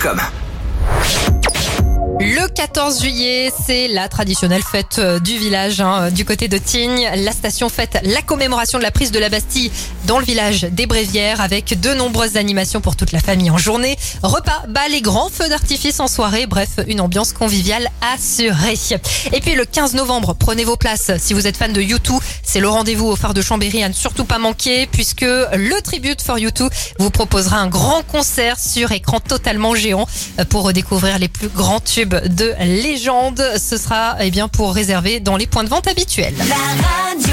radioscoop.com. Le 14 juillet, c'est la traditionnelle fête du village, du côté de Tignes. La station fête la commémoration de la prise de la Bastille dans le village des Brévières avec de nombreuses animations pour toute la famille en journée. Repas, bal et grands feux d'artifice en soirée. Bref, une ambiance conviviale assurée. Et puis le 15 novembre, prenez vos places. Si vous êtes fan de U2, c'est le rendez-vous au phare de Chambéry à ne surtout pas manquer puisque le Tribute for U2 vous proposera un grand concert sur écran totalement géant pour découvrir les plus grands tubes de légende. Ce sera pour réserver dans les points de vente habituels. La radio.